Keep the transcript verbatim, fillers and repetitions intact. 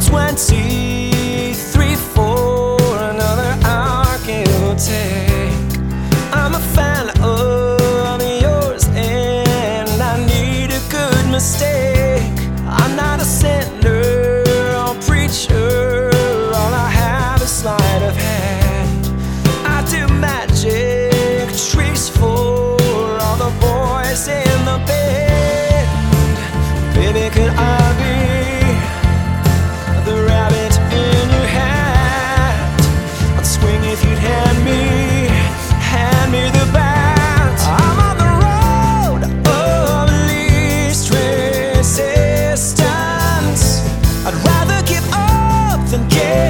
twenty-three for another hour, give or take. I'm a fan of yours and I need a good mistake. I'm not a sinner or preacher, all I have is sleight of hand. I do magic tricks for all the boys in the band. Baby, could I be the rabbit in your hat? I'd swing if you'd hand me, hand me the bat. I'm on the road of least resistance. I'd rather give up than give.